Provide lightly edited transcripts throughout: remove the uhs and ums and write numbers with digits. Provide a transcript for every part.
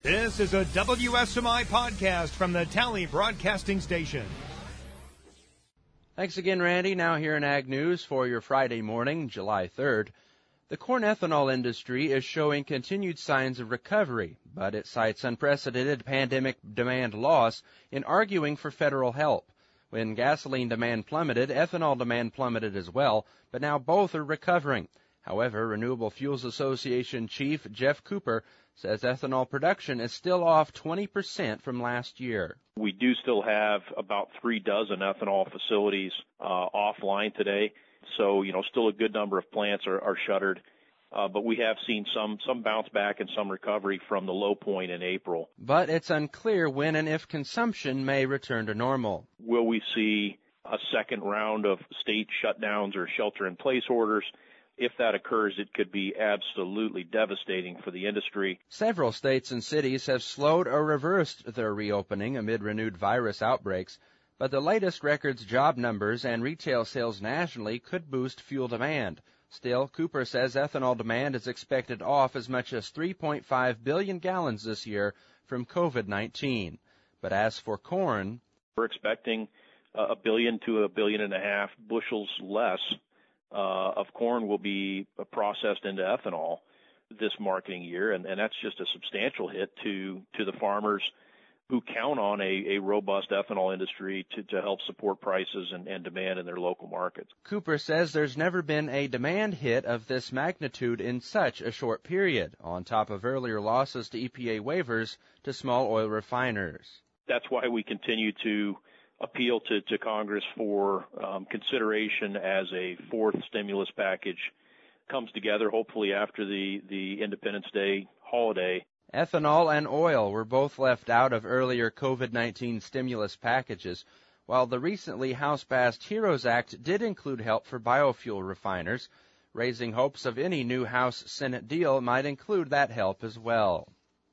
This is a WSMI podcast from the Tally Broadcasting Station. Thanks again, Randy. Now here in Ag News for your Friday morning, July 3rd. The corn ethanol industry is showing continued signs of recovery, but it cites unprecedented pandemic demand loss in arguing for federal help. When gasoline demand plummeted, ethanol demand plummeted as well, but now both are recovering. However, Renewable Fuels Association Chief Jeff Cooper says ethanol production is still off 20% from last year. We do still have about 3 dozen ethanol facilities offline today. So, still a good number of plants are shuttered. But we have seen some bounce back and some recovery from the low point in April. But it's unclear when and if consumption may return to normal. Will we see a second round of state shutdowns or shelter-in-place orders? If that occurs, it could be absolutely devastating for the industry. Several states and cities have slowed or reversed their reopening amid renewed virus outbreaks, but the latest records job numbers and retail sales nationally could boost fuel demand. Still, Cooper says ethanol demand is expected off as much as 3.5 billion gallons this year from COVID-19. But as for corn, we're expecting 1 billion to 1.5 billion bushels less of corn will be processed into ethanol this marketing year, and that's just a substantial hit to the farmers who count on a robust ethanol industry to help support prices and demand in their local markets. Cooper says there's never been a demand hit of this magnitude in such a short period, on top of earlier losses to EPA waivers to small oil refiners. That's why we continue to appeal to Congress for consideration as a fourth stimulus package comes together, hopefully after the Independence Day holiday. Ethanol and oil were both left out of earlier COVID-19 stimulus packages, while the recently House-passed HEROES Act did include help for biofuel refiners, raising hopes of any new House-Senate deal might include that help as well.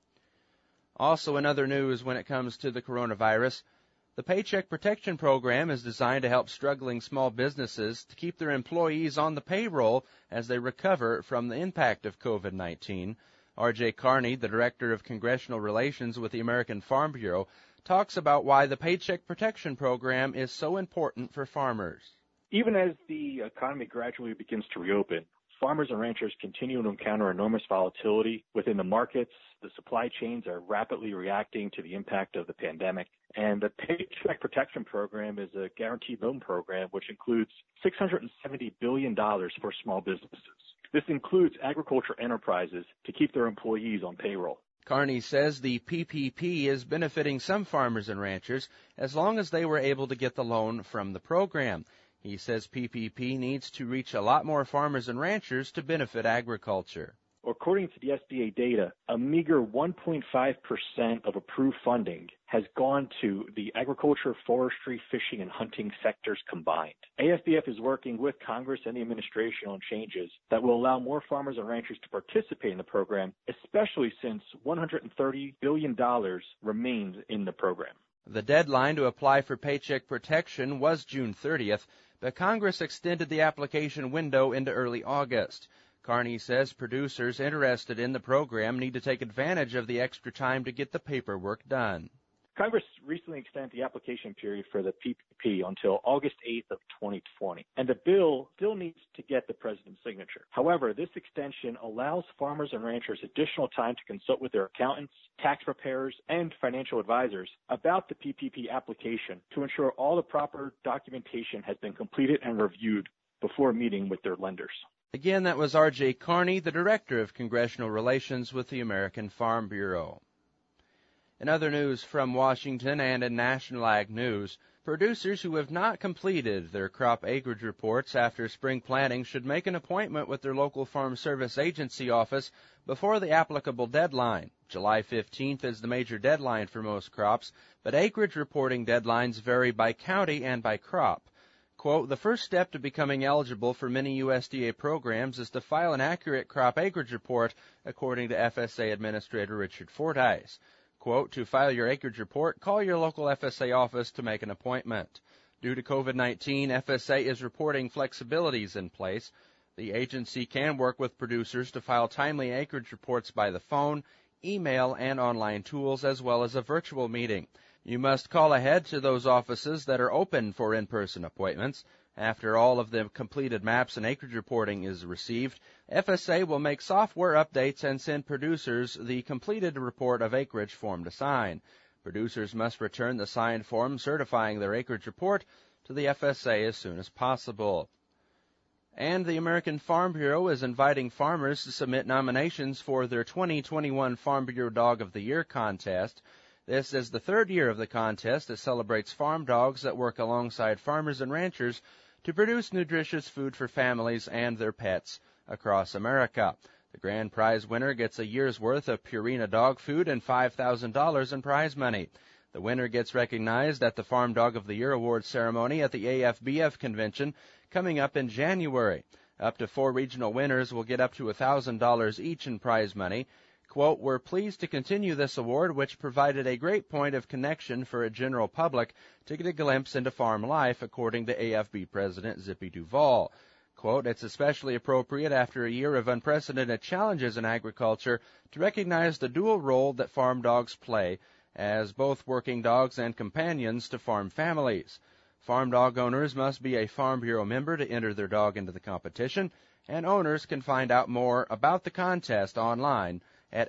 Also in other news when it comes to the coronavirus, the Paycheck Protection Program is designed to help struggling small businesses to keep their employees on the payroll as they recover from the impact of COVID-19. R.J. Carney, the Director of Congressional Relations with the American Farm Bureau, talks about why the Paycheck Protection Program is so important for farmers. Even as the economy gradually begins to reopen, farmers and ranchers continue to encounter enormous volatility within the markets. The supply chains are rapidly reacting to the impact of the pandemic. And the Paycheck Protection Program is a guaranteed loan program which includes $670 billion for small businesses. This includes agriculture enterprises to keep their employees on payroll. Carney says the PPP is benefiting some farmers and ranchers as long as they were able to get the loan from the program. He says PPP needs to reach a lot more farmers and ranchers to benefit agriculture. According to the SBA data, a meager 1.5% of approved funding has gone to the agriculture, forestry, fishing, and hunting sectors combined. AFBF is working with Congress and the administration on changes that will allow more farmers and ranchers to participate in the program, especially since $130 billion remains in the program. The deadline to apply for paycheck protection was June 30th, but Congress extended the application window into early August. Carney says producers interested in the program need to take advantage of the extra time to get the paperwork done. Congress recently extended the application period for the PPP until August 8th of 2020, and the bill still needs to get the president's signature. However, this extension allows farmers and ranchers additional time to consult with their accountants, tax preparers, and financial advisors about the PPP application to ensure all the proper documentation has been completed and reviewed before meeting with their lenders. Again, that was R.J. Carney, the Director of Congressional Relations with the American Farm Bureau. In other news from Washington and in National Ag News, producers who have not completed their crop acreage reports after spring planting should make an appointment with their local Farm Service Agency office before the applicable deadline. July 15th is the major deadline for most crops, but acreage reporting deadlines vary by county and by crop. Quote, the first step to becoming eligible for many USDA programs is to file an accurate crop acreage report, according to FSA Administrator Richard Fordyce. Quote, to file your acreage report, call your local FSA office to make an appointment. Due to COVID-19, FSA is reporting flexibilities in place. The agency can work with producers to file timely acreage reports by the phone, email, and online tools, as well as a virtual meeting. You must call ahead to those offices that are open for in-person appointments. After all of the completed maps and acreage reporting is received, FSA will make software updates and send producers the completed report of acreage form to sign. Producers must return the signed form certifying their acreage report to the FSA as soon as possible. And the American Farm Bureau is inviting farmers to submit nominations for their 2021 Farm Bureau Dog of the Year contest. This is the third year of the contest that celebrates farm dogs that work alongside farmers and ranchers to produce nutritious food for families and their pets across America. The grand prize winner gets a year's worth of Purina dog food and $5,000 in prize money. The winner gets recognized at the Farm Dog of the Year Awards ceremony at the AFBF convention coming up in January. Up to 4 regional winners will get up to $1,000 each in prize money. Quote, "We're pleased to continue this award, which provided a great point of connection for a general public to get a glimpse into farm life," according to AFB President Zippy Duvall. Quote, "It's especially appropriate after a year of unprecedented challenges in agriculture to recognize the dual role that farm dogs play as both working dogs and companions to farm families. Farm dog owners must be a Farm Bureau member to enter their dog into the competition, and owners can find out more about the contest online at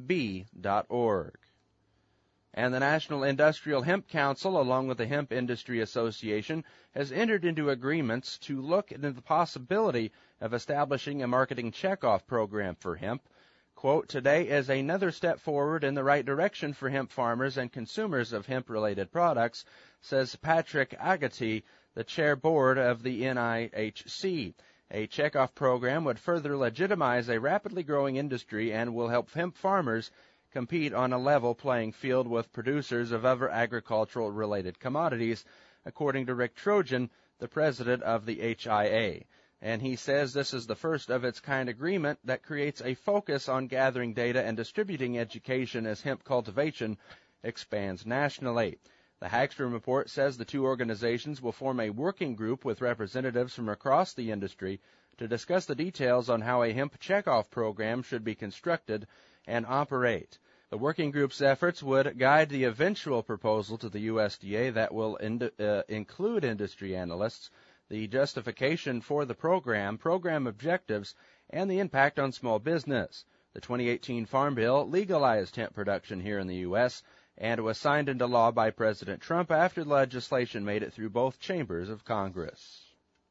fb.org. And the National Industrial Hemp Council, along with the Hemp Industry Association, has entered into agreements to look into the possibility of establishing a marketing checkoff program for hemp. Quote, "Today is another step forward in the right direction for hemp farmers and consumers of hemp-related products," says Patrick Agati, the chair board of the NIHC. A checkoff program would further legitimize a rapidly growing industry and will help hemp farmers compete on a level playing field with producers of other agricultural-related commodities, according to Rick Trojan, the president of the HIA. And he says this is the first of its kind agreement that creates a focus on gathering data and distributing education as hemp cultivation expands nationally. The Hagstrom report says the two organizations will form a working group with representatives from across the industry to discuss the details on how a hemp checkoff program should be constructed and operate. The working group's efforts would guide the eventual proposal to the USDA that will include industry analysts, the justification for the program objectives, and the impact on small business. The 2018 Farm Bill legalized hemp production here in the U.S., and it was signed into law by President Trump after the legislation made it through both chambers of Congress.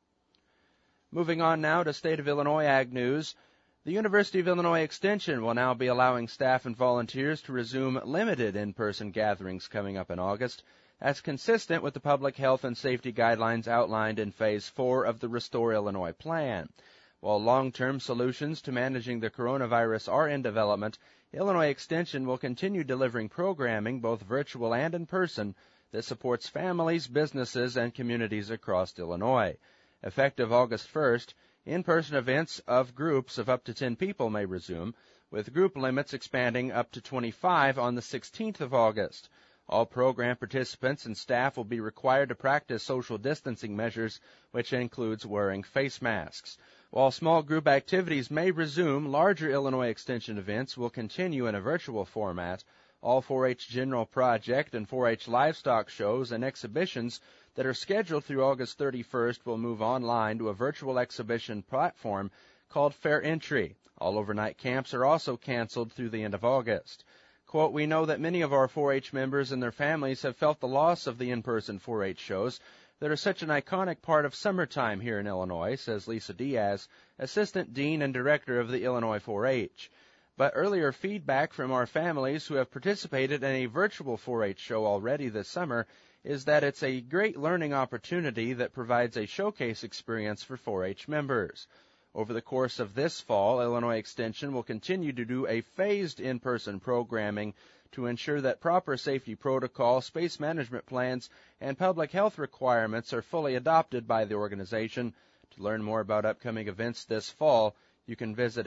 Moving on now to State of Illinois Ag News. The University of Illinois Extension will now be allowing staff and volunteers to resume limited in-person gatherings coming up in August. That's consistent with the public health and safety guidelines outlined in Phase 4 of the Restore Illinois plan. While long-term solutions to managing the coronavirus are in development, Illinois Extension will continue delivering programming, both virtual and in person, that supports families, businesses, and communities across Illinois. Effective August 1st, in-person events of groups of up to 10 people may resume, with group limits expanding up to 25 on the 16th of August. All program participants and staff will be required to practice social distancing measures, which includes wearing face masks. While small group activities may resume, larger Illinois Extension events will continue in a virtual format. All 4-H General Project and 4-H livestock shows and exhibitions that are scheduled through August 31st will move online to a virtual exhibition platform called Fair Entry. All overnight camps are also canceled through the end of August. Quote, "We know that many of our 4-H members and their families have felt the loss of the in-person 4-H shows that are such an iconic part of summertime here in Illinois," says Lisa Diaz, Assistant Dean and Director of the Illinois 4-H. But earlier feedback from our families who have participated in a virtual 4-H show already this summer is that it's a great learning opportunity that provides a showcase experience for 4-H members. Over the course of this fall, Illinois Extension will continue to do a phased in-person programming to ensure that proper safety protocol, space management plans, and public health requirements are fully adopted by the organization. To learn more about upcoming events this fall, you can visit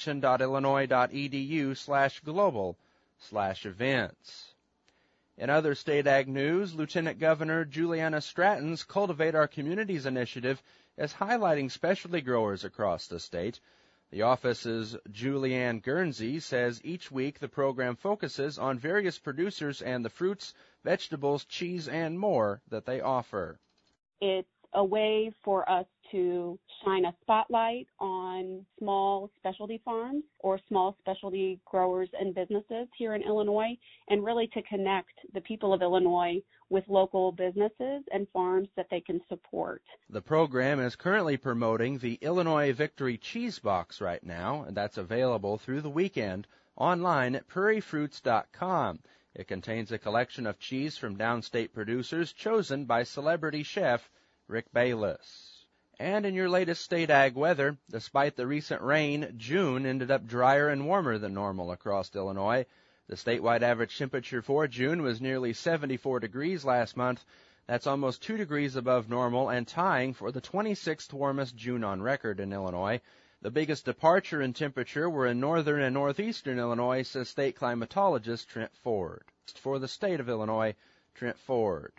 extension.illinois.edu/global/events. In other state ag news, Lieutenant Governor Juliana Stratton's Cultivate Our Communities initiative is highlighting specialty growers across the state. The office's Julianne Guernsey says each week the program focuses on various producers and the fruits, vegetables, cheese, and more that they offer. It's a way for us to shine a spotlight on small specialty farms or small specialty growers and businesses here in Illinois, and really to connect the people of Illinois with local businesses and farms that they can support. The program is currently promoting the Illinois Victory Cheese Box right now, and that's available through the weekend online at prairiefruits.com. It contains a collection of cheese from downstate producers chosen by celebrity chef Rick Bayless. And in your latest state ag weather, despite the recent rain, June ended up drier and warmer than normal across Illinois. The statewide average temperature for June was nearly 74 degrees last month. That's almost 2 degrees above normal and tying for the 26th warmest June on record in Illinois. The biggest departure in temperature were in northern and northeastern Illinois, says state climatologist Trent Ford. For the state of Illinois, Trent Ford.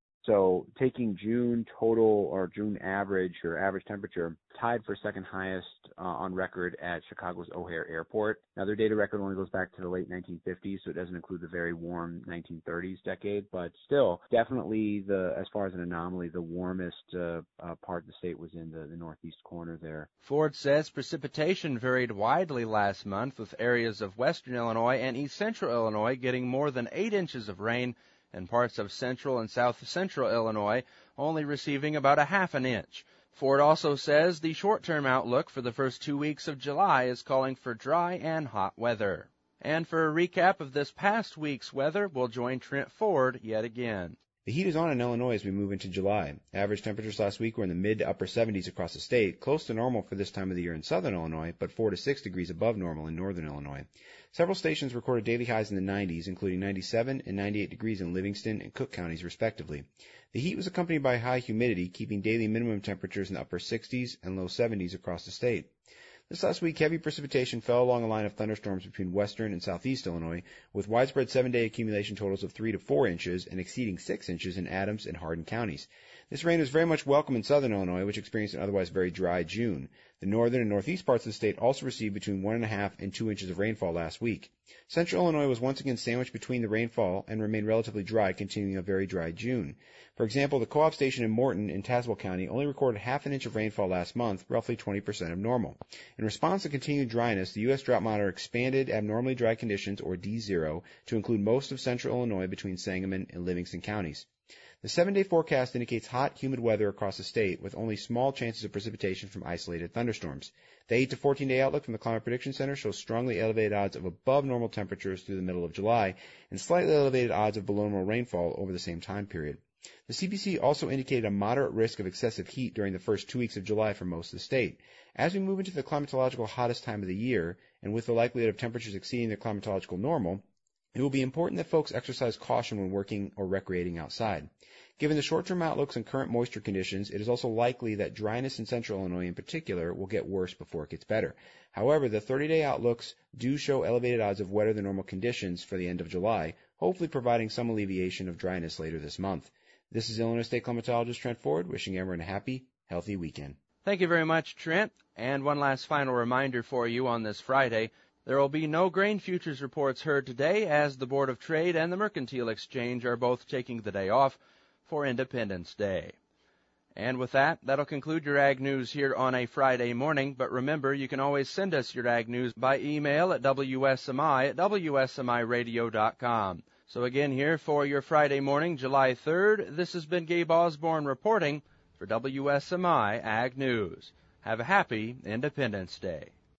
So taking June total or June average or average temperature, tied for second highest on record at Chicago's O'Hare Airport. Now their data record only goes back to the late 1950s, so it doesn't include the very warm 1930s decade, but still definitely as far as an anomaly, the warmest part of the state was in the northeast corner there. Ford says precipitation varied widely last month, with areas of western Illinois and east central Illinois getting more than 8 inches of rain, and parts of central and south-central Illinois only receiving about a half an inch. Ford also says the short-term outlook for the first 2 weeks of July is calling for dry and hot weather. And for a recap of this past week's weather, we'll join Trent Ford yet again. The heat is on in Illinois as we move into July. Average temperatures last week were in the mid to upper 70s across the state, close to normal for this time of the year in southern Illinois, but 4 to 6 degrees above normal in northern Illinois. Several stations recorded daily highs in the 90s, including 97 and 98 degrees in Livingston and Cook counties, respectively. The heat was accompanied by high humidity, keeping daily minimum temperatures in the upper 60s and low 70s across the state. This last week, heavy precipitation fell along a line of thunderstorms between western and southeast Illinois, with widespread 7-day accumulation totals of 3 to 4 inches and exceeding 6 inches in Adams and Hardin counties. This rain was very much welcome in southern Illinois, which experienced an otherwise very dry June. The northern and northeast parts of the state also received between 1.5 and 2 inches of rainfall last week. Central Illinois was once again sandwiched between the rainfall and remained relatively dry, continuing a very dry June. For example, the co-op station in Morton in Tazewell County only recorded half an inch of rainfall last month, roughly 20% of normal. In response to continued dryness, the U.S. Drought Monitor expanded abnormally dry conditions, or D0, to include most of central Illinois between Sangamon and Livingston counties. The 7-day forecast indicates hot, humid weather across the state, with only small chances of precipitation from isolated thunderstorms. The 8 to 14-day outlook from the Climate Prediction Center shows strongly elevated odds of above normal temperatures through the middle of July and slightly elevated odds of below normal rainfall over the same time period. The CPC also indicated a moderate risk of excessive heat during the first 2 weeks of July for most of the state. As we move into the climatological hottest time of the year, and with the likelihood of temperatures exceeding their climatological normal, it will be important that folks exercise caution when working or recreating outside. Given the short-term outlooks and current moisture conditions, it is also likely that dryness in central Illinois in particular will get worse before it gets better. However, the 30-day outlooks do show elevated odds of wetter than normal conditions for the end of July, hopefully providing some alleviation of dryness later this month. This is Illinois State climatologist Trent Ford, wishing everyone a happy, healthy weekend. Thank you very much, Trent. And one last final reminder for you on this Friday. There will be no grain futures reports heard today, as the Board of Trade and the Mercantile Exchange are both taking the day off for Independence Day. And with that, that'll conclude your Ag News here on a Friday morning. But remember, you can always send us your Ag News by email at WSMI@WSMIradio.com. So again, here for your Friday morning, July 3rd, this has been Gabe Osborne reporting for WSMI Ag News. Have a happy Independence Day.